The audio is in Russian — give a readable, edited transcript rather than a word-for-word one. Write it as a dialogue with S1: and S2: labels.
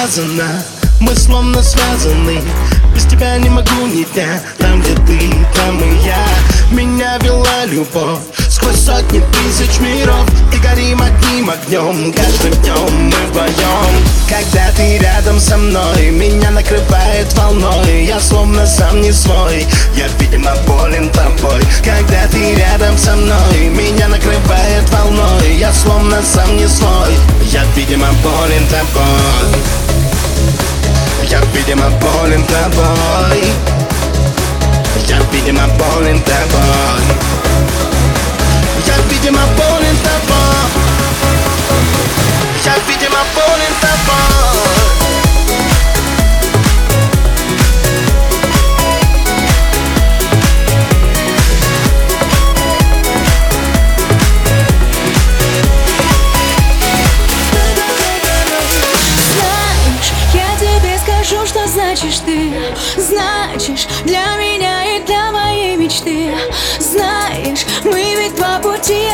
S1: сказано, мы словно связаны. Без тебя не могу ни дня. Там, где ты, там и я. Меня вела любовь сквозь сотни тысяч миров. И горим одним огнем, каждым днем мы вдвоем. Когда ты рядом со мной, меня накрывает волной. Я словно сам не свой, я, видимо, болен тобой. Когда ты рядом со мной, меня накрывает волной. Я словно сам не свой, я, видимо, болен тобой. Я, видимо, болен тобой. Я, видимо, болен тобой. Я, видимо, болен тобой. Я, видимо, болен тобой.
S2: Что значишь ты? Значишь для меня и для моей мечты. Знаешь, мы ведь по пути